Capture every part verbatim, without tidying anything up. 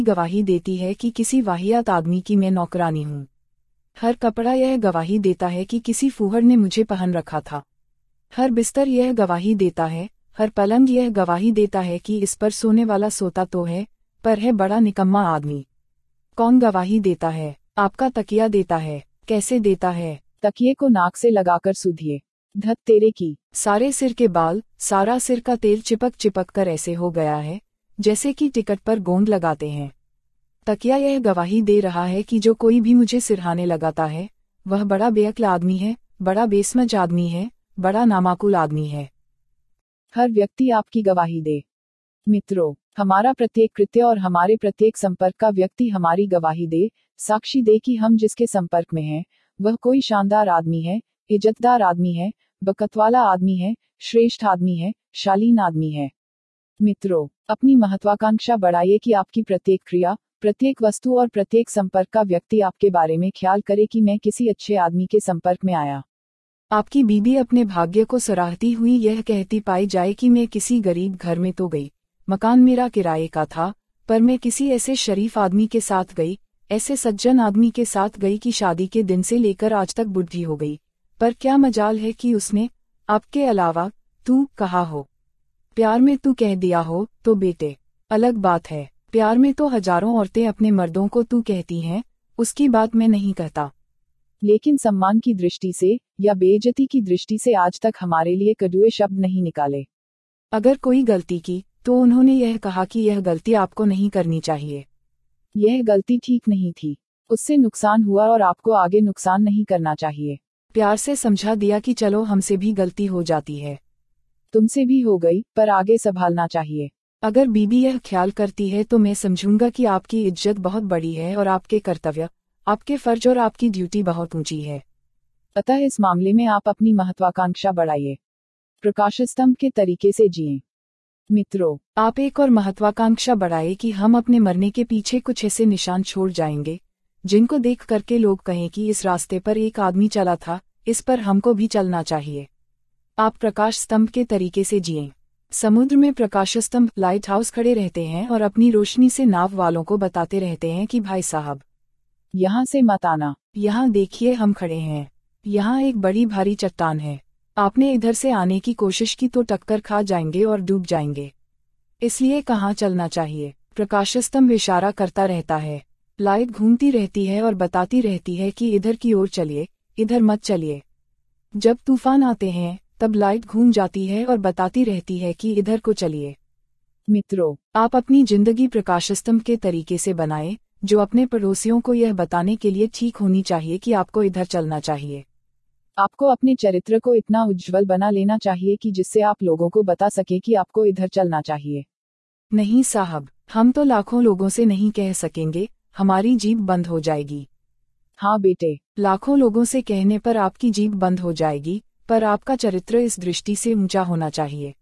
गवाही देती है कि किसी वाहियात आदमी की मैं नौकरानी हूँ। हर कपड़ा यह गवाही देता है कि किसी फूहड़ ने मुझे पहन रखा था। हर बिस्तर यह गवाही देता है, हर पलंग यह गवाही देता है कि इस पर सोने वाला सोता तो है, पर है बड़ा निकम्मा आदमी। कौन गवाही देता है? आपका तकिया देता है। कैसे देता है? तकिए को नाक से लगाकर सूधिए। धत तेरे की। सारे सिर के बाल, सारा सिर का तेल चिपक चिपक कर ऐसे हो गया है जैसे कि टिकट पर गोंद लगाते हैं। तकिया यह गवाही दे रहा है कि जो कोई भी मुझे सिरहाने लगाता है वह बड़ा बेअक्ल आदमी है, बड़ा बेसमझ आदमी है, बड़ा नामाकुल आदमी है। हर व्यक्ति आपकी गवाही दे। मित्रों, हमारा प्रत्येक कृत्य और हमारे प्रत्येक संपर्क का व्यक्ति हमारी गवाही दे, साक्षी दे कि हम जिसके संपर्क में हैं वह कोई शानदार आदमी है, इज्जतदार आदमी है, बकतवाला आदमी है, श्रेष्ठ आदमी है, शालीन आदमी है। मित्रों, अपनी महत्वाकांक्षा बढ़ाइए कि आपकी प्रत्येक क्रिया, प्रत्येक वस्तु और प्रत्येक संपर्क का व्यक्ति आपके बारे में ख्याल करे कि मैं किसी अच्छे आदमी के संपर्क में आया। आपकी बीबी अपने भाग्य को सराहती हुई यह कहती पाई जाए कि मैं किसी गरीब घर में तो गई, मकान मेरा किराए का था, पर मैं किसी ऐसे शरीफ आदमी के साथ गई, ऐसे सज्जन आदमी के साथ गई कि शादी के दिन से लेकर आज तक बुढ़ी हो गई, पर क्या मजाल है कि उसने आपके अलावा तू कहा हो। प्यार में तू कह दिया हो तो बेटे अलग बात है, प्यार में तो हजारों औरतें अपने मर्दों को तू कहती हैं, उसकी बात मैं नहीं कहता। लेकिन सम्मान की दृष्टि से या बेइज्जती की दृष्टि से आज तक हमारे लिए कड़वे शब्द नहीं निकाले। अगर कोई गलती की तो उन्होंने यह कहा कि यह गलती आपको नहीं करनी चाहिए। यह गलती ठीक नहीं थी, उससे नुकसान हुआ और आपको आगे नुकसान नहीं करना चाहिए। प्यार से समझा दिया कि चलो हमसे भी गलती हो जाती है, तुमसे भी हो गई, पर आगे संभालना चाहिए। अगर बीबी यह ख्याल करती है तो मैं समझूंगा कि आपकी इज्जत बहुत बड़ी है और आपके कर्तव्य, आपके फर्ज और आपकी ड्यूटी बहुत ऊंची है। अतः इस मामले में आप अपनी महत्वाकांक्षा बढ़ाइए, प्रकाश स्तंभ के तरीके से जिएं। मित्रों, आप एक और महत्वाकांक्षा बढ़ाए कि हम अपने मरने के पीछे कुछ ऐसे निशान छोड़ जाएंगे जिनको देख करके लोग कहें कि इस रास्ते पर एक आदमी चला था, इस पर हमको भी चलना चाहिए। आप प्रकाश स्तंभ के तरीके से जिएं। समुद्र में प्रकाश स्तंभ लाइट हाउस खड़े रहते हैं और अपनी रोशनी से नाव वालों को बताते रहते हैं कि भाई साहब यहाँ से मत आना, यहाँ देखिए हम खड़े हैं, यहाँ एक बड़ी भारी चट्टान है, आपने इधर से आने की कोशिश की तो टक्कर खा जाएंगे और डूब जाएंगे, इसलिए कहाँ चलना चाहिए। प्रकाश स्तंभ इशारा करता रहता है, लाइट घूमती रहती है और बताती रहती है कि इधर की ओर चलिए, इधर मत चलिए। जब तूफान आते हैं तब लाइट घूम जाती है और बताती रहती है कि इधर को चलिए। मित्रों, आप अपनी जिंदगी प्रकाश स्तंभ के तरीके से बनाएं, जो अपने पड़ोसियों को यह बताने के लिए ठीक होनी चाहिए कि आपको इधर चलना चाहिए। आपको अपने चरित्र को इतना उज्जवल बना लेना चाहिए कि जिससे आप लोगों को बता सके कि आपको इधर चलना चाहिए। नहीं साहब, हम तो लाखों लोगों से नहीं कह सकेंगे, हमारी जीभ बंद हो जाएगी। हाँ बेटे, लाखों लोगों से कहने पर आपकी जीभ बंद हो जाएगी, पर आपका चरित्र इस दृष्टि से ऊंचा होना चाहिए।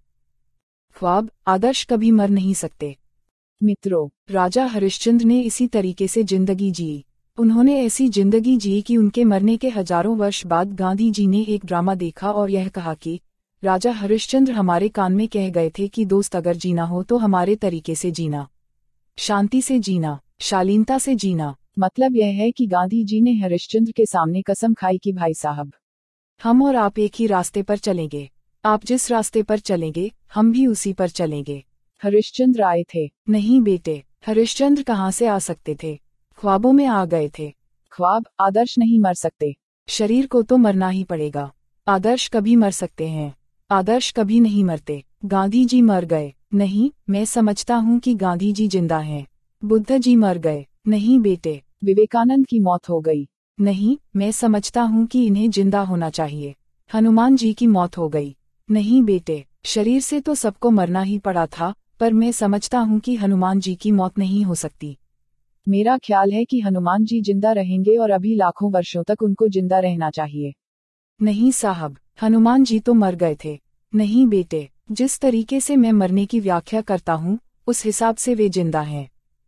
ख्वाब, आदर्श कभी मर नहीं सकते। मित्रों, राजा हरिश्चंद्र ने इसी तरीके से जिंदगी जी। उन्होंने ऐसी जिंदगी जी कि उनके मरने के हजारों वर्ष बाद गांधी जी ने एक ड्रामा देखा और यह कहा कि राजा हरिश्चंद्र हमारे कान में कह गए थे कि दोस्त अगर जीना हो तो हमारे तरीके से जीना, शांति से जीना, शालीनता से जीना। मतलब यह है कि गांधी जी ने हरिश्चंद्र के सामने कसम खाई कि भाई साहब, हम और आप एक ही रास्ते पर चलेंगे, आप जिस रास्ते पर चलेंगे हम भी उसी पर चलेंगे। हरिश्चंद्र आए थे? नहीं बेटे, हरिश्चंद्र कहाँ से आ सकते थे, ख्वाबों में आ गए थे। ख्वाब, आदर्श नहीं मर सकते। शरीर को तो मरना ही पड़ेगा, आदर्श कभी मर सकते हैं, आदर्श कभी नहीं मरते। गांधी जी मर गए? नहीं, मैं समझता हूँ कि गांधी जी जिंदा हैं। बुद्ध जी मर गए? नहीं बेटे। विवेकानंद की मौत हो गई? नहीं, मैं समझता हूँ कि इन्हें जिंदा होना चाहिए। हनुमान जी की मौत हो गई? नहीं बेटे, शरीर से तो सबको मरना ही पड़ा था, पर मैं समझता हूँ कि हनुमान जी की मौत नहीं हो सकती। मेरा ख्याल है कि हनुमान जी जिंदा रहेंगे और अभी लाखों वर्षों तक उनको जिंदा रहना चाहिए। नहीं साहब, हनुमान जी तो मर गए थे। नहीं बेटे, जिस तरीके से मैं मरने की व्याख्या करता हूँ उस हिसाब से वे जिंदा हैं।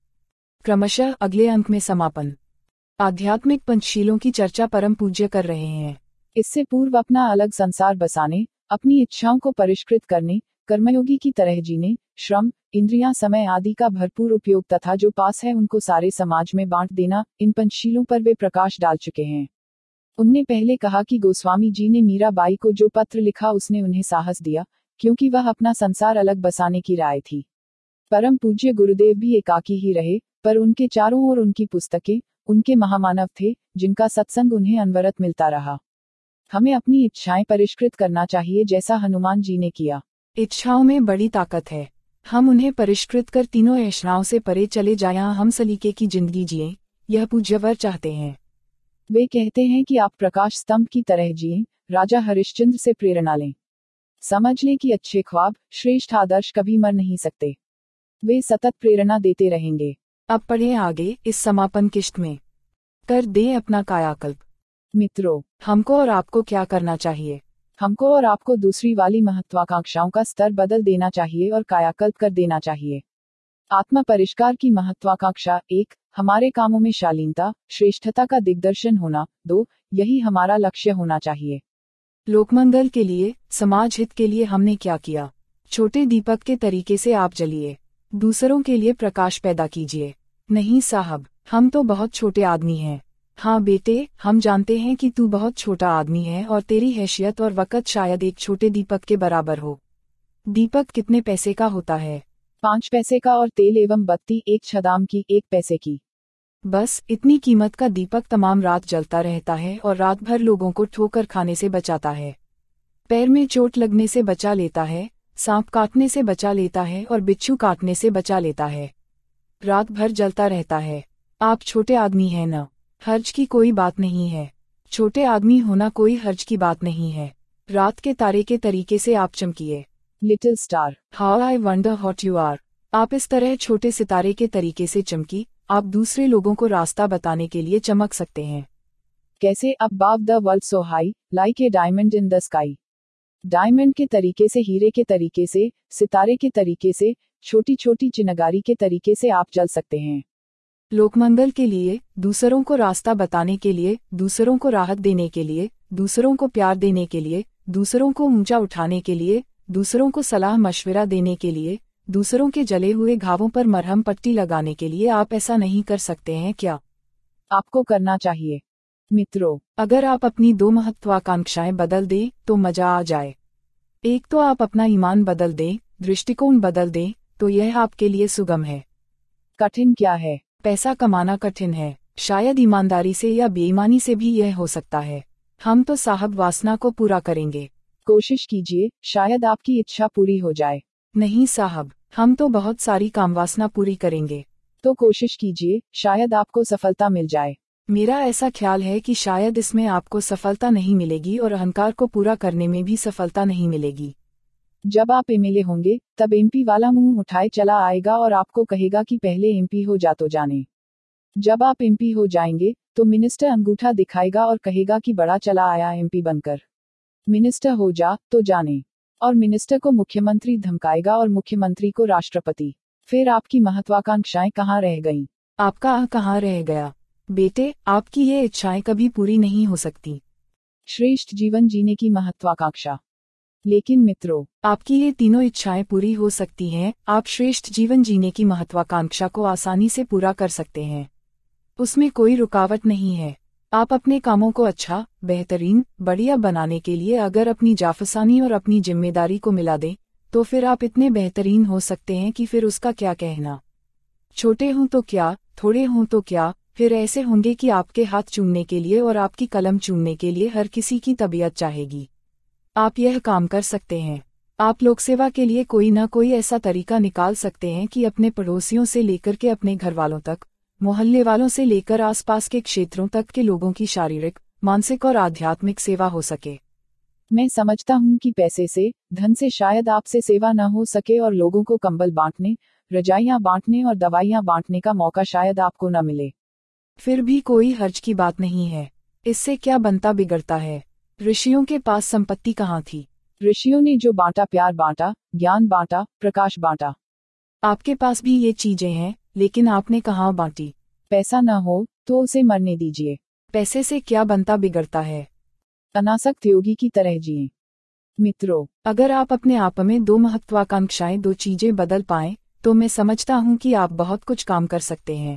क्रमशः अगले अंक में समापन। आध्यात्मिक पंचशीलों की चर्चा परम पूज्य कर रहे हैं। इससे पूर्व अपना अलग संसार बसाने, अपनी इच्छाओं को परिष्कृत करने, कर्मयोगी की तरह जीने, श्रम, इंद्रियां, समय आदि का भरपूर उपयोग तथा जो पास है उनको सारे समाज में बांट देना, इन पंचशीलों पर वे प्रकाश डाल चुके हैं। उनने पहले कहा कि गोस्वामी जी ने मीराबाई को जो पत्र लिखा उसने उन्हें साहस दिया, क्योंकि वह अपना संसार अलग बसाने की राय थी। परम पूज्य गुरुदेव भी एकाकी ही रहे, पर उनके चारों ओर उनकी पुस्तकें, उनके महामानव थे, जिनका सत्संग उन्हें अनवरत मिलता रहा। हमें अपनी इच्छाएं परिष्कृत करना चाहिए, जैसा हनुमान जी ने किया। इच्छाओं में बड़ी ताकत है। हम उन्हें परिष्कृत कर तीनों ऐशनाओं से परे चले जाएं, हम सलीके की जिंदगी जिएं, यह पूज्यवर चाहते हैं। वे कहते हैं कि आप प्रकाश स्तंभ की तरह जिएं, राजा हरिश्चंद्र से प्रेरणा लें। समझ लें कि अच्छे ख्वाब, श्रेष्ठ आदर्श कभी मर नहीं सकते, वे सतत प्रेरणा देते रहेंगे। अब पढ़ें आगे इस समापन किश्त में। कर दें अपना कायाकल्प। मित्रों, हमको और आपको क्या करना चाहिए? हमको और आपको दूसरी वाली महत्वाकांक्षाओं का स्तर बदल देना चाहिए और कायाकल्प कर देना चाहिए। आत्मा परिष्कार की महत्वाकांक्षा: एक, हमारे कामों में शालीनता, श्रेष्ठता का दिग्दर्शन होना। दो, यही हमारा लक्ष्य होना चाहिए। लोकमंगल के लिए, समाज हित के लिए हमने क्या किया? छोटे दीपक के तरीके से आप जलिए, दूसरों के लिए प्रकाश पैदा कीजिए। नहीं साहब, हम तो बहुत छोटे आदमी हैं। हाँ बेटे, हम जानते हैं कि तू बहुत छोटा आदमी है और तेरी हैसियत और वक़्त शायद एक छोटे दीपक के बराबर हो। दीपक कितने पैसे का होता है? पाँच पैसे का, और तेल एवं बत्ती एक छदाम की, एक पैसे की। बस इतनी कीमत का दीपक तमाम रात जलता रहता है और रात भर लोगों को ठोकर खाने से बचाता है, पैर में चोट लगने से बचा लेता है, सांप काटने से बचा लेता है और बिच्छू काटने से बचा लेता है। रात भर जलता रहता है। आप छोटे आदमी हैं न, हर्ज की कोई बात नहीं है। छोटे आदमी होना कोई हर्ज की बात नहीं है। रात के तारे के तरीके से आप चमकिए। Little star, how I wonder what you are. आप इस तरह छोटे सितारे के तरीके से चमकी, आप दूसरे लोगों को रास्ता बताने के लिए चमक सकते हैं। कैसे? Above the world so high, like a diamond in the sky. Diamond के तरीके से, हीरे के तरीके से, सितारे के तरीके से, छोटी छोटी चिनगारी के तरीके से आप जल सकते हैं। लोकमंगल के लिए, दूसरों को रास्ता बताने के लिए, दूसरों को राहत देने के लिए, दूसरों को प्यार देने के लिए, दूसरों को ऊंचा उठाने के लिए, दूसरों को सलाह मशवरा देने के लिए, दूसरों के जले हुए घावों पर मरहम पट्टी लगाने के लिए आप ऐसा नहीं कर सकते हैं क्या? आपको करना चाहिए। मित्रों, अगर आप अपनी दो महत्वाकांक्षाएं बदल दें तो मजा आ जाए। एक तो आप अपना ईमान बदल दें, दृष्टिकोण बदल दें, तो यह आपके लिए सुगम है। कठिन क्या है? पैसा कमाना कठिन है, शायद ईमानदारी से या बेईमानी से भी यह हो सकता है। हम तो साहब वासना को पूरा करेंगे। कोशिश कीजिए, शायद आपकी इच्छा पूरी हो जाए। नहीं साहब, हम तो बहुत सारी कामवासना पूरी करेंगे। तो कोशिश कीजिए, शायद आपको सफलता मिल जाए। मेरा ऐसा ख्याल है कि शायद इसमें आपको सफलता नहीं मिलेगी और अहंकार को पूरा करने में भी सफलता नहीं मिलेगी। जब आप एमएलए होंगे, तब एमपी वाला मुंह उठाए चला आएगा और आपको कहेगा कि पहले एमपी हो जा तो जाने। जब आप एमपी हो जाएंगे, तो मिनिस्टर अंगूठा दिखाएगा और कहेगा कि बड़ा चला आया एमपी बनकर। मिनिस्टर हो जा तो जाने। और मिनिस्टर को मुख्यमंत्री धमकाएगा और मुख्यमंत्री को राष्ट्रपति। फिर आपकी महत्वाकांक्षाएं कहाँ रह गईं? आपका आह कहाँ रह गया? बेटे, आपकी ये इच्छाएं कभी पूरी नहीं हो सकती। श्रेष्ठ जीवन जीने की महत्वाकांक्षा। लेकिन मित्रों, आपकी ये तीनों इच्छाएं पूरी हो सकती हैं। आप श्रेष्ठ जीवन जीने की महत्वाकांक्षा को आसानी से पूरा कर सकते हैं, उसमें कोई रुकावट नहीं है। आप अपने कामों को अच्छा, बेहतरीन, बढ़िया बनाने के लिए अगर अपनी जाफसानी और अपनी जिम्मेदारी को मिला दें, तो फिर आप इतने बेहतरीन हो सकते हैं कि फिर उसका क्या कहना। छोटे हों तो क्या, थोड़े हों तो क्या, फिर ऐसे होंगे कि आपके हाथ चूमने के लिए और आपकी कलम चूमने के लिए हर किसी की तबीयत चाहेगी। आप यह काम कर सकते हैं। आप लोक सेवा के लिए कोई न कोई ऐसा तरीका निकाल सकते हैं कि अपने पड़ोसियों से लेकर के अपने घर वालों तक, मोहल्ले वालों से लेकर आसपास के क्षेत्रों तक के लोगों की शारीरिक, मानसिक और आध्यात्मिक सेवा हो सके। मैं समझता हूँ कि पैसे से, धन से शायद आपसे सेवा न हो सके और लोगों को कंबल बांटने, रजाइयाँ बांटने और दवाइयाँ बांटने का मौका शायद आपको न मिले। फिर भी कोई हर्ज की बात नहीं है। इससे क्या बनता बिगड़ता है? ऋषियों के पास संपत्ति कहाँ थी? ऋषियों ने जो बांटा, प्यार बांटा, ज्ञान बांटा, प्रकाश बांटा। आपके पास भी ये चीजें हैं, लेकिन आपने कहाँ बांटी? पैसा न हो तो उसे मरने दीजिए। पैसे से क्या बनता बिगड़ता है? अनासक्त योगी की तरह जिए। मित्रों, अगर आप अपने आप में दो महत्वाकांक्षाएं दो चीजें बदल पाएं, तो मैं समझता हूं कि आप बहुत कुछ काम कर सकते हैं।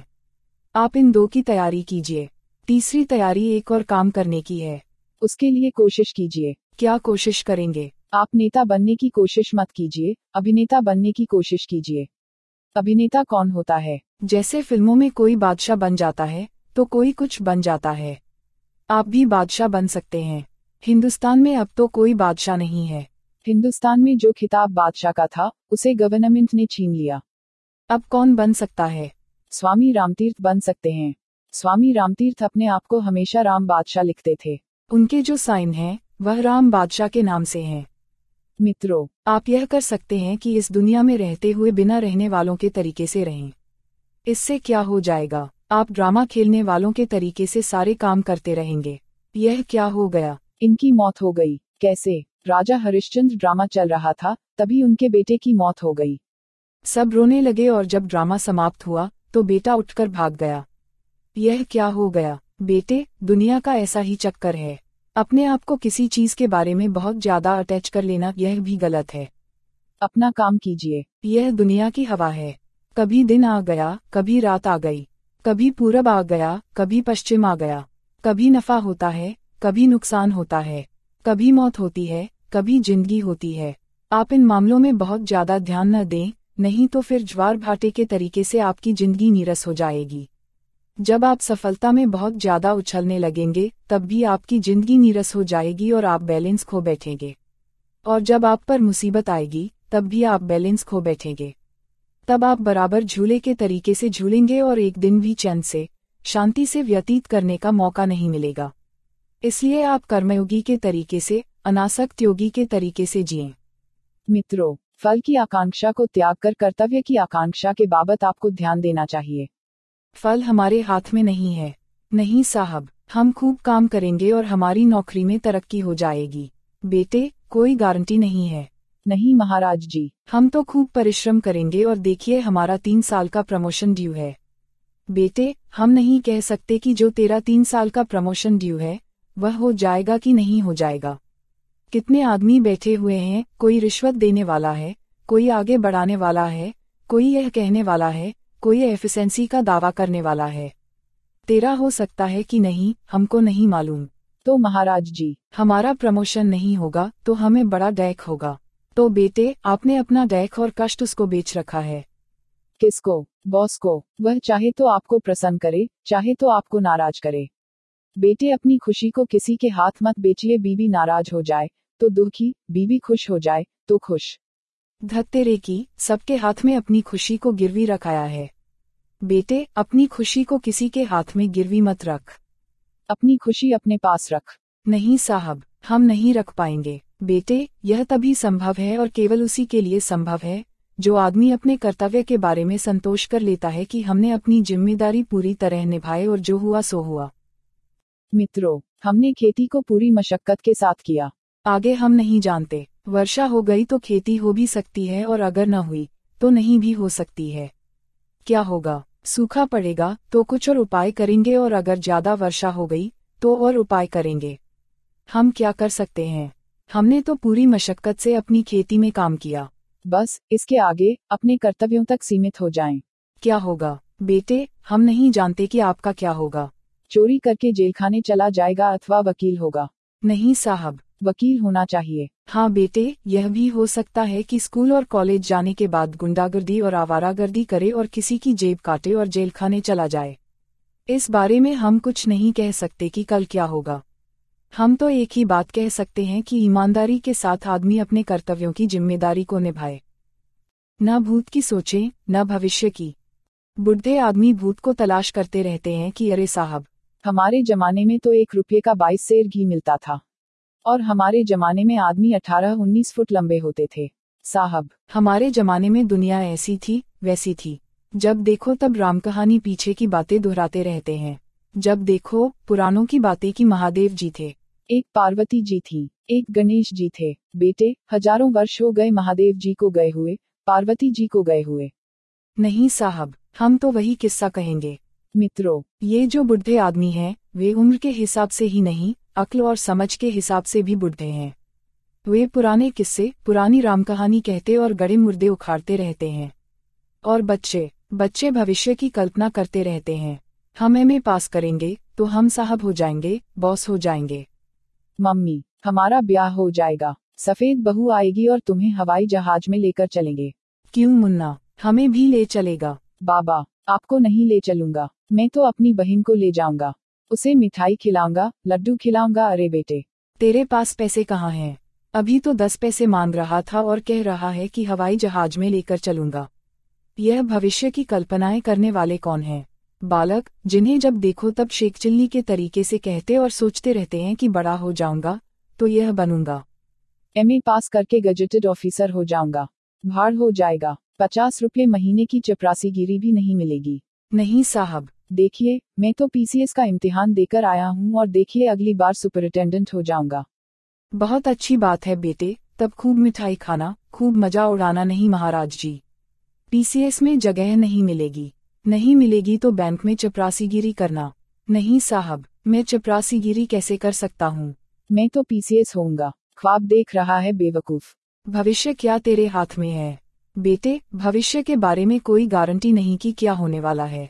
आप इन दो की तैयारी कीजिए। तीसरी तैयारी एक और काम करने की है। उसके लिए कोशिश कीजिए। क्या कोशिश करेंगे? आप नेता बनने की कोशिश मत कीजिए, अभिनेता बनने की कोशिश कीजिए। अभिनेता कौन होता है? जैसे फिल्मों में कोई बादशाह बन जाता है, तो कोई कुछ बन जाता है। आप भी बादशाह बन सकते हैं। हिंदुस्तान में अब तो कोई बादशाह नहीं है। हिंदुस्तान में जो खिताब बादशाह का था, उसे गवर्नमेंट ने छीन लिया। अब कौन बन सकता है? स्वामी रामतीर्थ बन सकते हैं। स्वामी रामतीर्थ अपने आप को हमेशा राम बादशाह लिखते थे। उनके जो साइन हैं, वह राम बादशाह के नाम से हैं। मित्रों, आप यह कर सकते हैं कि इस दुनिया में रहते हुए बिना रहने वालों के तरीके से रहें। इससे क्या हो जाएगा? आप ड्रामा खेलने वालों के तरीके से सारे काम करते रहेंगे। यह क्या हो गया? इनकी मौत हो गई। कैसे? राजा हरिश्चंद्र ड्रामा चल रहा था, तभी उनके बेटे की मौत हो गई। सब रोने लगे और जब ड्रामा समाप्त हुआ, तो बेटा उठकर भाग गया। यह क्या हो गया? बेटे, दुनिया का ऐसा ही चक्कर है। अपने आप को किसी चीज के बारे में बहुत ज्यादा अटैच कर लेना, यह भी गलत है। अपना काम कीजिए। यह दुनिया की हवा है। कभी दिन आ गया, कभी रात आ गई, कभी पूरब आ गया, कभी पश्चिम आ गया, कभी नफा होता है, कभी नुकसान होता है, कभी मौत होती है, कभी जिंदगी होती है। आप इन मामलों में बहुत ज्यादा ध्यान न दें, नहीं तो फिर ज्वार भाटे के तरीके से आपकी जिंदगी नीरस हो जाएगी। जब आप सफलता में बहुत ज्यादा उछलने लगेंगे, तब भी आपकी जिंदगी नीरस हो जाएगी और आप बैलेंस खो बैठेंगे। और जब आप पर मुसीबत आएगी, तब भी आप बैलेंस खो बैठेंगे। तब आप बराबर झूले के तरीके से झूलेंगे और एक दिन भी चैन से, शांति से व्यतीत करने का मौका नहीं मिलेगा। इसलिए आप कर्मयोगी के तरीके से, अनासक्त योगी के तरीके से जिएं। मित्रों, फल की आकांक्षा को त्याग कर कर्तव्य की आकांक्षा के बाबत आपको ध्यान देना चाहिए। फल हमारे हाथ में नहीं है। नहीं साहब, हम खूब काम करेंगे और हमारी नौकरी में तरक्की हो जाएगी। बेटे, कोई गारंटी नहीं है। नहीं महाराज जी। हम तो खूब परिश्रम करेंगे और देखिए हमारा तीन साल का प्रमोशन ड्यू है। बेटे, हम नहीं कह सकते कि जो तेरा तीन साल का प्रमोशन ड्यू है, वह हो जाएगा कि नहीं हो जाएगा। कितने आदमी बैठे हुए हैं, कोई रिश्वत देने वाला है, कोई आगे बढ़ाने वाला है, कोई यह कहने वाला है, कोई एफिशिएंसी का दावा करने वाला है। तेरा हो सकता है कि नहीं, हमको नहीं मालूम। तो महाराज जी, हमारा प्रमोशन नहीं होगा तो हमें बड़ा डैक होगा। तो बेटे, आपने अपना डैक और कष्ट उसको बेच रखा है। किसको? बॉस को। वह चाहे तो आपको प्रसन्न करे, चाहे तो आपको नाराज करे। बेटे, अपनी खुशी को किसी के हाथ मत बेचिए। बीवी नाराज हो जाए तो दुखी, बीवी खुश हो जाए तो खुश। धत्तेरे की, सबके हाथ में अपनी खुशी को गिरवी रखाया है। बेटे, अपनी खुशी को किसी के हाथ में गिरवी मत रख। अपनी खुशी अपने पास रख। नहीं साहब, हम नहीं रख पाएंगे। बेटे, यह तभी संभव है और केवल उसी के लिए संभव है, जो आदमी अपने कर्तव्य के बारे में संतोष कर लेता है कि हमने अपनी जिम्मेदारी पूरी तरह निभाई और जो हुआ सो हुआ। मित्रों, हमने खेती को पूरी मशक्कत के साथ किया। आगे हम नहीं जानते। वर्षा हो गई तो खेती हो भी सकती है और अगर न हुई तो नहीं भी हो सकती है। क्या होगा? सूखा पड़ेगा तो कुछ और उपाय करेंगे और अगर ज्यादा वर्षा हो गई तो और उपाय करेंगे। हम क्या कर सकते हैं? हमने तो पूरी मशक्कत से अपनी खेती में काम किया। बस इसके आगे अपने कर्तव्यों तक सीमित हो जाएं। क्या होगा? बेटे, हम नहीं जानते कि आपका क्या होगा। चोरी करके जेलखाने चला जाएगा अथवा वकील होगा। नहीं साहब, वकील होना चाहिए। हाँ बेटे, यह भी हो सकता है कि स्कूल और कॉलेज जाने के बाद गुंडागर्दी और आवारागर्दी करे और किसी की जेब काटे और जेल खाने चला जाए। इस बारे में हम कुछ नहीं कह सकते कि कल क्या होगा। हम तो एक ही बात कह सकते हैं कि ईमानदारी के साथ आदमी अपने कर्तव्यों की जिम्मेदारी को निभाए। न भूत की सोचे, न भविष्य की। बुढ़े आदमी भूत को तलाश करते रहते हैं कि अरे साहब, हमारे जमाने में तो एक रुपये का बाईस सेर घी मिलता था और हमारे जमाने में आदमी अठारह उन्नीस फुट लंबे होते थे। साहब, हमारे जमाने में दुनिया ऐसी थी वैसी थी। जब देखो तब राम कहानी पीछे की बातें दोहराते रहते हैं। जब देखो पुराणों की बातें कि महादेव जी थे, एक पार्वती जी थी, एक गणेश जी थे। बेटे, हजारों वर्ष हो गए महादेव जी को गए हुए, पार्वती जी को गए हुए। नहीं साहब, हम तो वही किस्सा कहेंगे। मित्रों, ये जो बुढ़े आदमी हैं, वे उम्र के हिसाब से ही नहीं, अक्ल और समझ के हिसाब से भी बुढ़े हैं। वे पुराने किस्से, पुरानी रामकहानी कहते और गड़े मुर्दे उखाड़ते रहते हैं। और बच्चे बच्चे भविष्य की कल्पना करते रहते हैं। हम एमए पास करेंगे तो हम साहब हो जाएंगे, बॉस हो जाएंगे। मम्मी, हमारा ब्याह हो जाएगा, सफेद बहू आएगी और तुम्हें हवाई जहाज में लेकर चलेंगे। क्यों मुन्ना, हमें भी ले चलेगा। बाबा, आपको नहीं ले चलूंगा, मैं तो अपनी बहन को ले जाऊंगा, उसे मिठाई खिलाऊंगा, लड्डू खिलाऊंगा। अरे बेटे, तेरे पास पैसे कहाँ हैं? अभी तो दस पैसे मांग रहा था और कह रहा है कि हवाई जहाज में लेकर चलूंगा। यह भविष्य की कल्पनाएं करने वाले कौन हैं? बालक, जिन्हें जब देखो तब शेख चिल्ली के तरीके से कहते और सोचते रहते हैं कि बड़ा हो जाऊंगा तो यह बनूंगा। एमए पास करके गजेटेड ऑफिसर हो जाऊंगा। भाड़ हो जाएगा, पचास रुपये महीने की चपरासीगिरी भी नहीं मिलेगी। नहीं साहब, देखिए, मैं तो पीसीएस का इम्तिहान देकर आया हूँ और देखिए अगली बार सुपरिटेंडेंट हो जाऊंगा। बहुत अच्छी बात है बेटे, तब खूब मिठाई खाना, खूब मजा उड़ाना। नहीं महाराज जी, पीसीएस में जगह नहीं मिलेगी। नहीं मिलेगी तो बैंक में चपरासीगिरी करना। नहीं साहब, मैं चपरासीगिरी कैसे कर सकता हूँ? मैं तो पीसीएस होऊंगा। ख्वाब देख रहा है बेवकूफ। भविष्य क्या तेरे हाथ में है बेटे? भविष्य के बारे में कोई गारंटी नहीं कि क्या होने वाला है।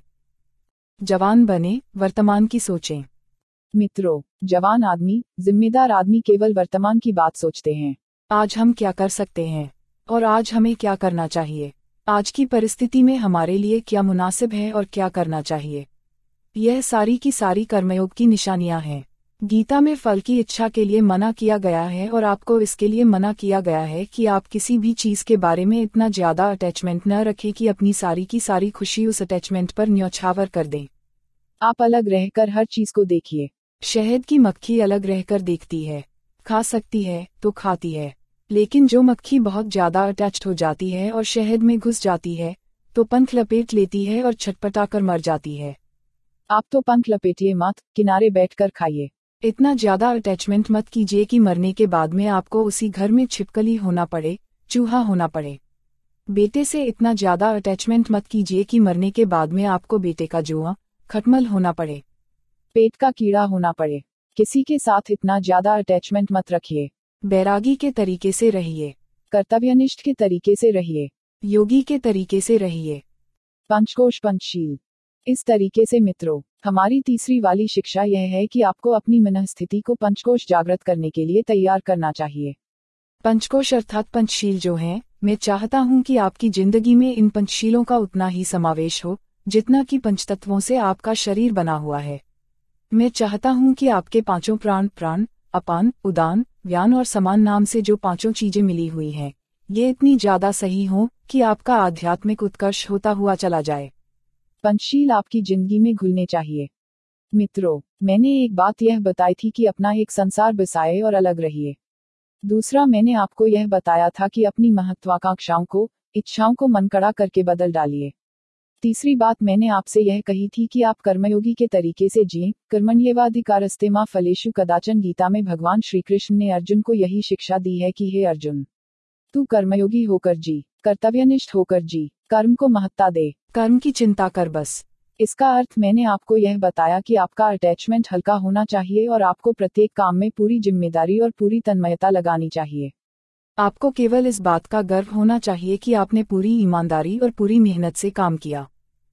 जवान बने, वर्तमान की सोचें। मित्रों, जवान आदमी, जिम्मेदार आदमी केवल वर्तमान की बात सोचते हैं। आज हम क्या कर सकते हैं और आज हमें क्या करना चाहिए? आज की परिस्थिति में हमारे लिए क्या मुनासिब है और क्या करना चाहिए? यह सारी की सारी कर्मयोग की निशानियां हैं। गीता में फल की इच्छा के लिए मना किया गया है और आपको इसके लिए मना किया गया है कि आप किसी भी चीज के बारे में इतना ज्यादा अटैचमेंट न रखें कि अपनी सारी की सारी खुशी उस अटैचमेंट पर न्यौछावर कर दें। आप अलग रहकर हर चीज को देखिए। शहद की मक्खी अलग रहकर देखती है, खा सकती है तो खाती है, लेकिन जो मक्खी बहुत ज्यादा अटैच्ड हो जाती है और शहद में घुस जाती है तो पंख लपेट लेती है और छटपटाकर मर जाती है। आप तो पंख लपेटिए मत, किनारे बैठकर खाइए। इतना ज्यादा अटैचमेंट मत कीजिए कि मरने के बाद में आपको उसी घर में छिपकली होना पड़े, चूहा होना पड़े। बेटे से इतना ज्यादा अटैचमेंट मत कीजिए कि मरने के बाद में आपको बेटे का जुआ, खटमल होना पड़े, पेट का कीड़ा होना पड़े। किसी के साथ इतना ज्यादा अटैचमेंट मत रखिए। बैरागी के तरीके से रहिए, कर्तव्यनिष्ठ के तरीके से रहिए, योगी के तरीके से रहिए, पंचकोश पंचशील। इस तरीके से मित्रों, हमारी तीसरी वाली शिक्षा यह है कि आपको अपनी मनःस्थिति को पंचकोश जागृत करने के लिए तैयार करना चाहिए। पंचकोश अर्थात पंचशील जो हैं, मैं चाहता हूं कि आपकी जिंदगी में इन पंचशीलों का उतना ही समावेश हो जितना कि पंचतत्वों से आपका शरीर बना हुआ है। मैं चाहता हूं कि आपके पांचों प्राण, प्राण, अपान, उदान, व्यान और समान नाम से जो पांचों चीजें मिली हुई हैं, ये इतनी ज्यादा सही हों कि आपका आध्यात्मिक उत्कर्ष होता हुआ चला जाए। पंचशील आपकी जिंदगी में घुलने चाहिए। मित्रों, मैंने एक बात यह बताई थी कि अपना एक संसार बसाए और अलग रहिए। दूसरा, मैंने आपको यह बताया था कि अपनी महत्वाकांक्षाओं को, इच्छाओं को मनकड़ा करके बदल डालिए। तीसरी बात मैंने आपसे यह कही थी कि आप कर्मयोगी के तरीके से जिएं। कर्मण्येवाधिकारस्ते मा फलेषु कदाचन। गीता में भगवान श्री कृष्ण ने अर्जुन को यही शिक्षा दी है कि हे अर्जुन, तू कर्मयोगी होकर जी, कर्तव्यनिष्ठ होकर जी, कर्म को महत्ता दे, कर्म की चिंता कर बस। इसका अर्थ मैंने आपको यह बताया कि आपका अटैचमेंट हल्का होना चाहिए और आपको प्रत्येक काम में पूरी जिम्मेदारी और पूरी तन्मयता लगानी चाहिए। आपको केवल इस बात का गर्व होना चाहिए कि आपने पूरी ईमानदारी और पूरी मेहनत से काम किया।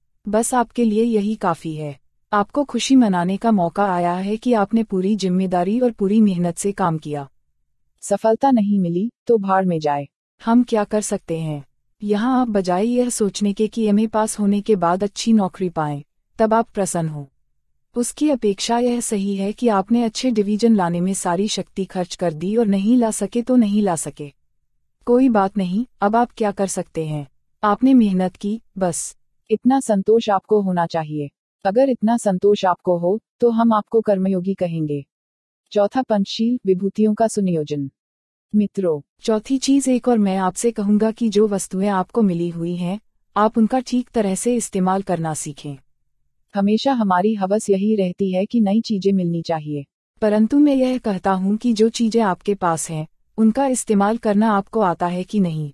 बस आपके लिए यही काफी है। आपको खुशी मनाने का मौका आया है कि आपने पूरी जिम्मेदारी और पूरी मेहनत से काम किया। सफलता नहीं मिली तो भाड़ में जाए। हम क्या कर सकते हैं? यहाँ आप बजाय यह सोचने के कि एमए पास होने के बाद अच्छी नौकरी पाएं, तब आप प्रसन्न हो, उसकी अपेक्षा यह सही है कि आपने अच्छे डिवीजन लाने में सारी शक्ति खर्च कर दी और नहीं ला सके तो नहीं ला सके। कोई बात नहीं, अब आप क्या कर सकते हैं? आपने मेहनत की, बस इतना संतोष आपको होना चाहिए। अगर इतना संतोष आपको हो तो हम आपको कर्मयोगी कहेंगे। चौथा, पंचशील, विभूतियों का सुनियोजन। मित्रों, चौथी चीज एक और मैं आपसे कहूंगा कि जो वस्तुएं आपको मिली हुई हैं, आप उनका ठीक तरह से इस्तेमाल करना सीखें। हमेशा हमारी हवस यही रहती है कि नई चीजें मिलनी चाहिए, परंतु मैं यह कहता हूं कि जो चीजें आपके पास हैं, उनका इस्तेमाल करना आपको आता है कि नहीं।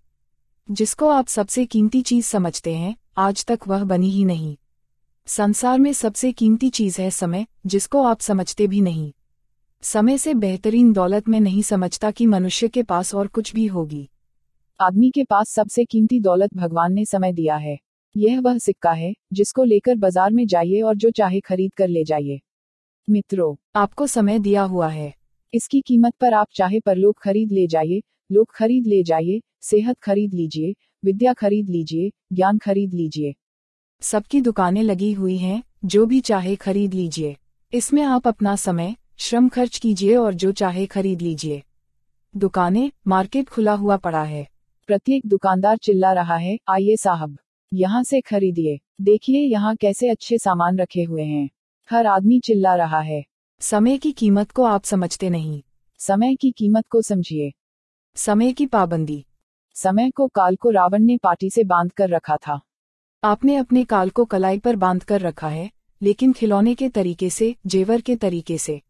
जिसको आप सबसे कीमती चीज समझते हैं, आज तक वह बनी ही नहीं। संसार में सबसे कीमती चीज है समय, जिसको आप समझते भी नहीं। समय से बेहतरीन दौलत मैं नहीं समझता कि मनुष्य के पास और कुछ भी होगी। आदमी के पास सबसे कीमती दौलत भगवान ने समय दिया है। यह वह सिक्का है जिसको लेकर बाजार में जाइए और जो चाहे खरीद कर ले जाइए। मित्रों, आपको समय दिया हुआ है। इसकी कीमत पर आप चाहे परलोक खरीद ले जाइए, लोक खरीद ले जाइए, सेहत खरीद लीजिए, विद्या खरीद लीजिए, ज्ञान खरीद लीजिए। सबकी दुकानें लगी हुई हैं, जो भी चाहे खरीद लीजिए। इसमें आप अपना समय, श्रम खर्च कीजिए और जो चाहे खरीद लीजिए। दुकानें, मार्केट खुला हुआ पड़ा है। प्रत्येक दुकानदार चिल्ला रहा है, आइए साहब, यहाँ से खरीदिए, देखिए यहाँ कैसे अच्छे सामान रखे हुए हैं। हर आदमी चिल्ला रहा है। समय की कीमत को आप समझते नहीं। समय की कीमत को समझिए। समय की पाबंदी। समय को काल को रावण ने पाटी से बांध कर रखा था। आपने अपने काल को कलाई पर बांध कर रखा है, लेकिन खिलौने के तरीके से, जेवर के तरीके से।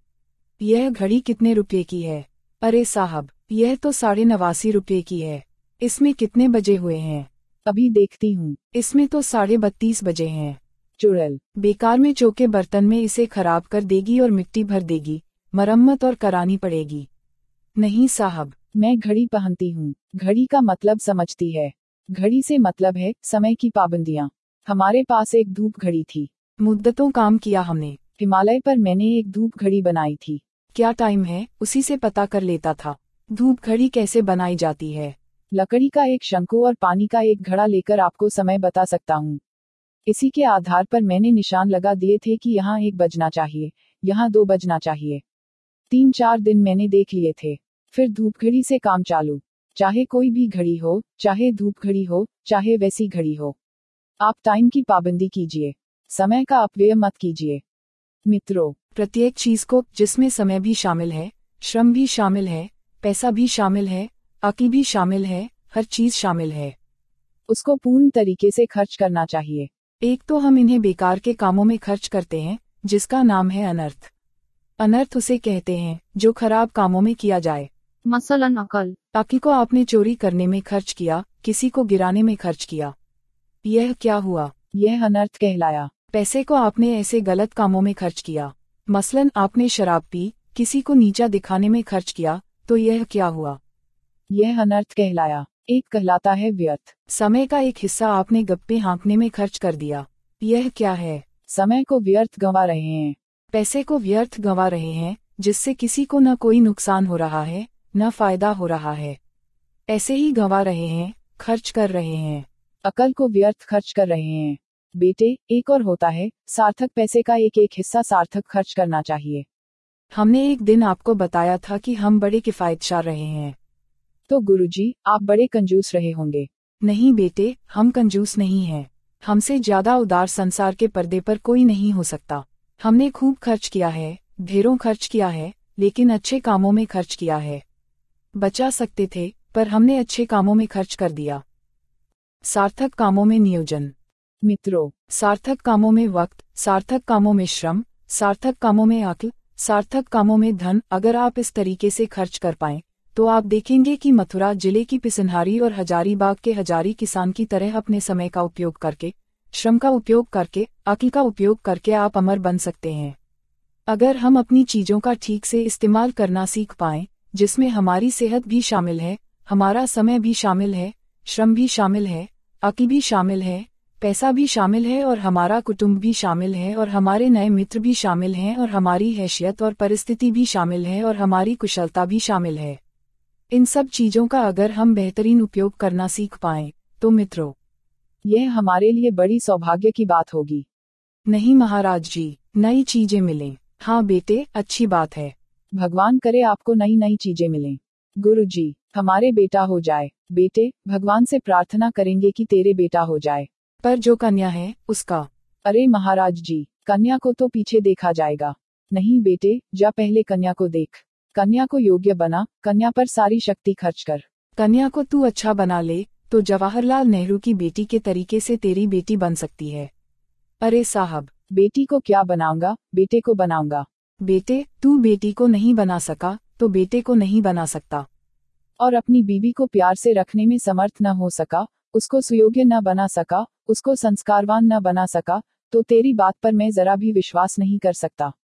यह घड़ी कितने रुपए की है? अरे साहब, यह तो साढ़े नवासी रुपये की है। इसमें कितने बजे हुए हैं? अभी देखती हूँ। इसमें तो साढ़े बत्तीस बजे हैं। चुड़ैल बेकार में चौके बर्तन में इसे खराब कर देगी और मिट्टी भर देगी, मरम्मत और करानी पड़ेगी। नहीं साहब, मैं घड़ी पहनती हूँ। घड़ी का मतलब समझती है। घड़ी से मतलब है समय की पाबंदियाँ। हमारे पास एक धूप घड़ी थी। मुद्दतों काम किया हमने। हिमालय पर मैंने एक धूप घड़ी बनाई थी। क्या टाइम है, उसी से पता कर लेता था। धूप घड़ी कैसे बनाई जाती है? लकड़ी का एक शंकु और पानी का एक घड़ा लेकर आपको समय बता सकता हूँ। इसी के आधार पर मैंने निशान लगा दिए थे कि यहाँ एक बजना चाहिए, यहाँ दो बजना चाहिए। तीन चार दिन मैंने देख लिए थे। फिर धूप घड़ी से काम चालू। चाहे कोई भी घड़ी हो, चाहे धूप घड़ी हो, चाहे वैसी घड़ी हो, आप टाइम की पाबंदी कीजिए। समय का अपव्यय मत कीजिए। मित्रों, प्रत्येक चीज को, जिसमें समय भी शामिल है, श्रम भी शामिल है, पैसा भी शामिल है, अक्ल भी शामिल है, हर चीज शामिल है, उसको पूर्ण तरीके से खर्च करना चाहिए। एक तो हम इन्हें बेकार के कामों में खर्च करते हैं, जिसका नाम है अनर्थ। अनर्थ उसे कहते हैं जो खराब कामों में किया जाए। मसलन अकल। अक्ल को आपने चोरी करने में खर्च किया, किसी को गिराने में खर्च किया। यह क्या हुआ? यह अनर्थ कहलाया। पैसे को आपने ऐसे गलत कामों में खर्च किया, मसलन आपने शराब पी, किसी को नीचा दिखाने में खर्च किया, तो यह क्या हुआ? यह अनर्थ कहलाया। एक कहलाता है व्यर्थ। समय का एक हिस्सा आपने गप्पे हाँकने में खर्च कर दिया। यह क्या है? समय को व्यर्थ गंवा रहे हैं। पैसे को व्यर्थ गंवा रहे हैं, जिससे किसी को न कोई नुकसान हो रहा है, न फायदा हो रहा है। ऐसे ही गंवा रहे हैं, खर्च कर रहे हैं। अकल को व्यर्थ खर्च कर रहे हैं। बेटे, एक और होता है, सार्थक पैसे का एक एक हिस्सा सार्थक खर्च करना चाहिए। हमने एक दिन आपको बताया था कि हम बड़े किफायतशार रहे हैं। तो गुरुजी, आप बड़े कंजूस रहे होंगे। नहीं बेटे, हम कंजूस नहीं हैं। हमसे ज्यादा उदार संसार के पर्दे पर कोई नहीं हो सकता। हमने खूब खर्च किया है, ढेरों खर्च किया है, लेकिन अच्छे कामों में खर्च किया है। बचा सकते थे, पर हमने अच्छे कामों में खर्च कर दिया। सार्थक कामों में नियोजन। मित्रों, सार्थक कामों में वक्त, सार्थक कामों में श्रम, सार्थक कामों में अक्ल, सार्थक कामों में धन अगर आप इस तरीके से खर्च कर पाएं, तो आप देखेंगे कि मथुरा जिले की पिसनहारी और हजारीबाग के हजारी किसान की तरह अपने समय का उपयोग करके, श्रम का उपयोग करके, अक्ल का उपयोग करके आप अमर बन सकते हैं। अगर हम अपनी चीजों का ठीक से इस्तेमाल करना सीख पाएं, जिसमें हमारी सेहत भी शामिल है, हमारा समय भी शामिल है, श्रम भी शामिल है, अक्ल भी शामिल है, पैसा भी शामिल है और हमारा कुटुंब भी शामिल है और हमारे नए मित्र भी शामिल हैं और हमारी हैसियत और परिस्थिति भी शामिल है और हमारी कुशलता भी शामिल है। इन सब चीजों का अगर हम बेहतरीन उपयोग करना सीख पाएं, तो मित्रों, यह हमारे लिए बड़ी सौभाग्य की बात होगी। नहीं महाराज जी, नई चीजें मिलें। हाँ बेटे, अच्छी बात है। भगवान करे आपको नई नई चीजें मिलें। गुरुजी, हमारे बेटा हो जाए। बेटे, भगवान से प्रार्थना करेंगे कि तेरे बेटा हो जाए। पर जो कन्या है, उसका? अरे महाराज जी, कन्या को तो पीछे देखा जाएगा। नहीं बेटे, जा पहले कन्या को देख। कन्या को योग्य बना, कन्या पर सारी शक्ति खर्च कर। कन्या को तू अच्छा बना ले, तो जवाहरलाल नेहरू की बेटी के तरीके से तेरी बेटी बन सकती है। अरे साहब, बेटी को क्या बनाऊंगा, बेटे को बनाऊंगा। बेटे, तू बेटी को नहीं बना सका, तो बेटे को नहीं बना सकता। और अपनी बीवी को प्यार से रखने में समर्थ न हो सका, उसको सुयोग्य न बना सका, उसको संस्कारवान न बना सका, तो तेरी बात पर मैं जरा भी विश्वास नहीं कर सकता।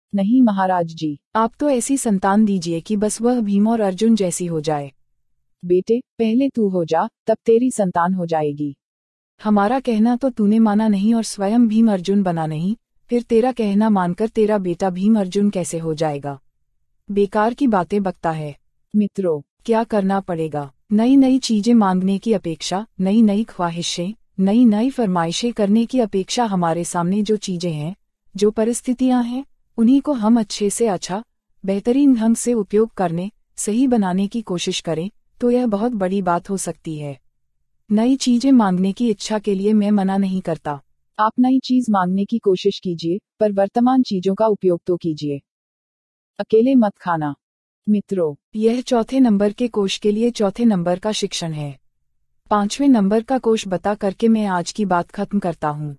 नहीं महाराज जी। आप तो ऐसी संतान दीजिए कि बस वह भीम और अर्जुन जैसी हो जाए। बेटे पहले तू हो जा, तब तेरी संतान हो जाएगी। हमारा कहना तो तूने माना नहीं और स्वयं भीम अर्जुन बना नहीं, फिर तेरा कहना मानकर तेरा बेटा भीम अर्जुन कैसे हो जाएगा? बेकार की बातें बकता है। मित्रों, क्या करना पड़ेगा? नई नई चीजें मांगने की अपेक्षा, नई नई ख्वाहिशें, नई नई फरमाइशें करने की अपेक्षा हमारे सामने जो चीजें हैं, जो परिस्थितियां हैं, उन्हीं को हम अच्छे से अच्छा, बेहतरीन ढंग से उपयोग करने, सही बनाने की कोशिश करें, तो यह बहुत बड़ी बात हो सकती है। नई चीजें मांगने की इच्छा के लिए मैं मना नहीं करता। आप नई चीज मांगने की कोशिश कीजिए, पर वर्तमान चीजों का उपयोग तो कीजिए। अकेले मत खाना। मित्रों, यह चौथे नंबर के कोश के लिए चौथे नंबर का शिक्षण है। पांचवें नंबर का कोश बता करके मैं आज की बात खत्म करता हूँ।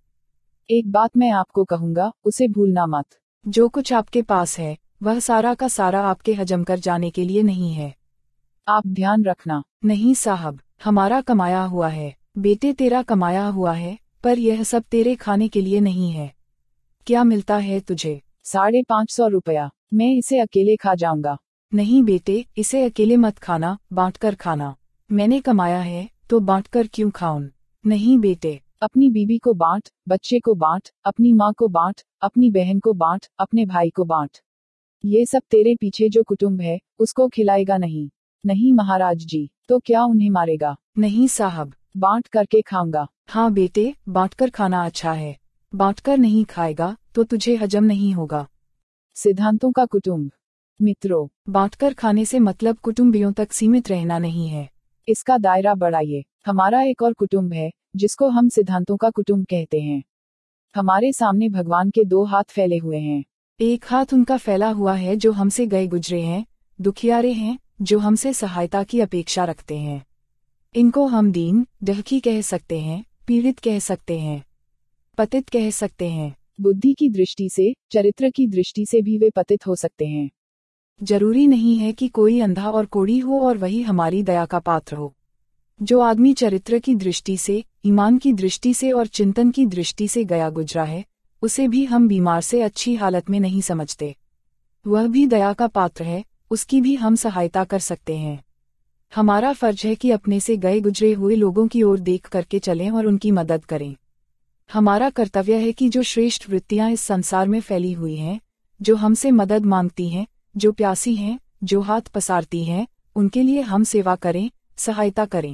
एक बात मैं आपको कहूंगा, उसे भूलना मत। जो कुछ आपके पास है, वह सारा का सारा आपके हजम कर जाने के लिए नहीं है। आप ध्यान रखना। नहीं साहब, हमारा कमाया हुआ है। बेटे तेरा कमाया हुआ है, पर यह सब तेरे खाने के लिए नहीं है। क्या मिलता है तुझे? साढ़े पाँच सौ रुपया। मैं इसे अकेले खा जाऊंगा। नहीं बेटे, इसे अकेले मत खाना, बांटकर खाना। मैंने कमाया है, तो बांटकर क्यों खाऊं? नहीं बेटे। अपनी बीवी को बांट, बच्चे को बांट, अपनी माँ को बांट, अपनी बहन को बांट, अपने भाई को बांट। ये सब तेरे पीछे जो कुटुंब है, उसको खिलाएगा नहीं। नहीं महाराज जी। तो क्या उन्हें मारेगा? नहीं साहब, बांट करके खाऊंगा। हाँ बेटे, बांटकर खाना अच्छा है। बांटकर नहीं खाएगा तो तुझे हजम नहीं होगा। सिद्धांतों का कुटुंब। मित्रों, बांटकर खाने से मतलब कुटुंबियों तक सीमित रहना नहीं है। इसका दायरा बढ़ाइए। हमारा एक और कुटुंब है, जिसको हम सिद्धांतों का कुटुंब कहते हैं। हमारे सामने भगवान के दो हाथ फैले हुए हैं। एक हाथ उनका फैला हुआ है जो हमसे गए गुजरे हैं, दुखियारे हैं, जो हमसे सहायता की अपेक्षा रखते हैं। इनको हम दीन, दुखी कह सकते हैं, पीड़ित कह सकते हैं, पतित कह सकते हैं। बुद्धि की दृष्टि से, चरित्र की दृष्टि से भी वे पतित हो सकते हैं। जरूरी नहीं है कि कोई अंधा और कोढ़ी हो और वही हमारी दया का पात्र हो। जो आदमी चरित्र की दृष्टि से, ईमान की दृष्टि से और चिंतन की दृष्टि से गया गुजरा है, उसे भी हम बीमार से अच्छी हालत में नहीं समझते। वह भी दया का पात्र है, उसकी भी हम सहायता कर सकते हैं। हमारा फर्ज है कि अपने से गए गुजरे हुए लोगों की ओर देख करके चलें और उनकी मदद करें। हमारा कर्तव्य है कि जो श्रेष्ठ वृत्तियां इस संसार में फैली हुई हैं, जो हमसे मदद मांगती हैं, जो प्यासी हैं, जो हाथ पसारती हैं, उनके लिए हम सेवा करें, सहायता करें।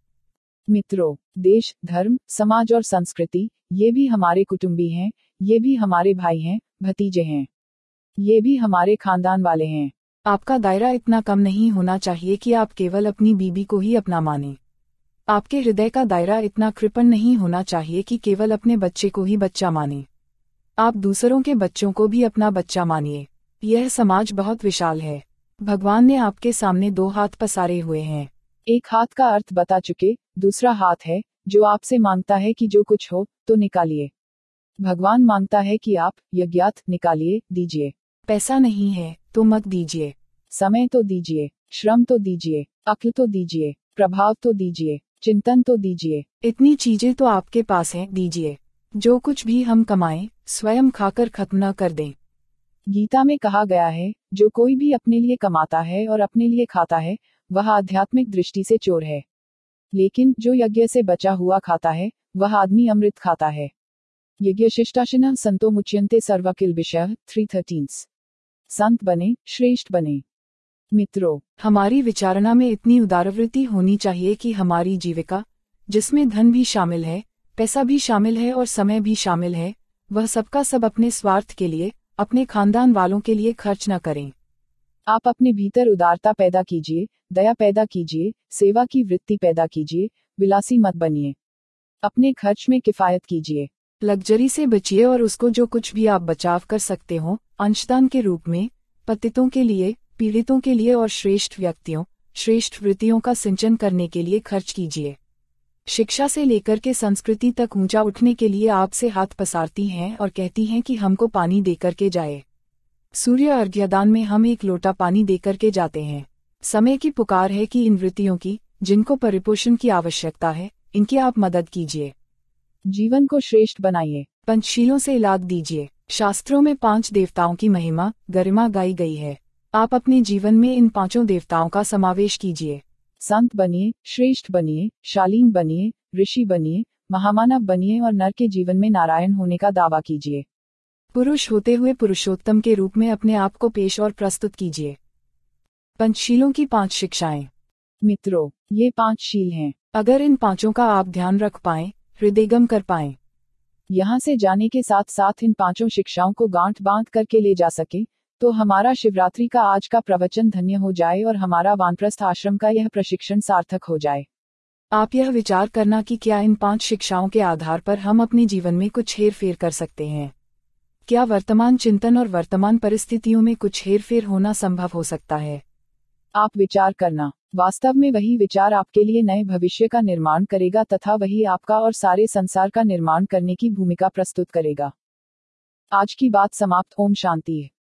मित्रों, देश, धर्म, समाज और संस्कृति, ये भी हमारे कुटुंबी हैं, ये भी हमारे भाई हैं, भतीजे हैं। ये भी हमारे खानदान वाले हैं। आपका दायरा इतना कम नहीं होना चाहिए कि आप केवल अपनी बीबी को ही अपना माने। आपके हृदय का दायरा इतना कृपण नहीं होना चाहिए कि केवल अपने बच्चे को ही बच्चा माने। आप दूसरों के बच्चों को भी अपना बच्चा मानिए। यह समाज बहुत विशाल है। भगवान ने आपके सामने दो हाथ पसारे हुए हैं। एक हाथ का अर्थ बता चुके, दूसरा हाथ है, जो आपसे मांगता है कि जो कुछ हो, तो निकालिए। भगवान मांगता है कि आप यज्ञात निकालिए, दीजिए। पैसा नहीं है, तो मत दीजिए। समय तो दीजिए, श्रम तो दीजिए, अक्ल तो दीजिए, प्रभाव तो दीजिए, चिंतन तो दीजिए। इतनी चीजें तो आपके पास हैं, दीजिए। जो कुछ भी हम कमाएं, स्वयं खाकर खत्म न कर दें। गीता में कहा गया है, जो कोई भी अपने लिए कमाता है और अपने लिए खाता है, वह आध्यात्मिक दृष्टि से चोर है। लेकिन जो यज्ञ से बचा हुआ खाता है, वह आदमी अमृत खाता है। यज्ञ शिष्टाशिना संतो मुच्यन्ते सर्वकिल विषय थ्री थर्टीन। संत बने, श्रेष्ठ बने। मित्रों, हमारी विचारणा में इतनी उदारवृत्ति होनी चाहिए कि हमारी जीविका, जिसमें धन भी शामिल है, पैसा भी शामिल है और समय भी शामिल है, वह सबका सब अपने स्वार्थ के लिए, अपने खानदान वालों के लिए खर्च न करें। आप अपने भीतर उदारता पैदा कीजिए, दया पैदा कीजिए, सेवा की वृत्ति पैदा कीजिए, विलासी मत बनिए। अपने खर्च में किफायत कीजिए। लग्जरी से बचिए और उसको जो कुछ भी आप बचाव कर सकते हो, अंशदान के रूप में, पतितों के लिए, पीड़ितों के लिए और श्रेष्ठ व्यक्तियों, श्रेष्ठ वृत्तियों का सिंचन करने के लिए खर्च कीजिए। शिक्षा से लेकर के संस्कृति तक ऊंचा उठने के लिए आपसे हाथ पसारती हैं और कहती हैं कि हमको पानी देकर के जाए। सूर्य अर्घ्यदान में हम एक लोटा पानी देकर के जाते हैं। समय की पुकार है कि इन वृत्तियों की, जिनको परिपोषण की आवश्यकता है, इनकी आप मदद कीजिए। जीवन को श्रेष्ठ बनाइए। पंचशीलों से इलाज दीजिए। शास्त्रों में पांच देवताओं की महिमा, गरिमा गाई गई है। आप अपने जीवन में इन पांचों देवताओं का समावेश कीजिए। संत बनिए, श्रेष्ठ बनिए, शालीन बनिए, ऋषि बनिए, महामानव बनिए और नर के जीवन में नारायण होने का दावा कीजिए। पुरुष होते हुए पुरुषोत्तम के रूप में अपने आप को पेश और प्रस्तुत कीजिए। पंचशीलों की पांच शिक्षाएं। मित्रों, ये पांच शील हैं। अगर इन पांचों का आप ध्यान रख पाएं, हृदयगम कर पाएं, यहाँ से जाने के साथ साथ इन पांचों शिक्षाओं को गांठ बांध करके ले जा सके, तो हमारा शिवरात्रि का आज का प्रवचन धन्य हो जाए और हमारा वानप्रस्थ आश्रम का यह प्रशिक्षण सार्थक हो जाए। आप यह विचार करना कि क्या इन पांच शिक्षाओं के आधार पर हम अपने जीवन में कुछ हेरफेर कर सकते हैं। क्या वर्तमान चिंतन और वर्तमान परिस्थितियों में कुछ हेरफेर होना संभव हो सकता है? आप विचार करना। वास्तव में वही विचार आपके लिए नए भविष्य का निर्माण करेगा तथा वही आपका और सारे संसार का निर्माण करने की भूमिका प्रस्तुत करेगा। आज की बात समाप्त। ओम शांति।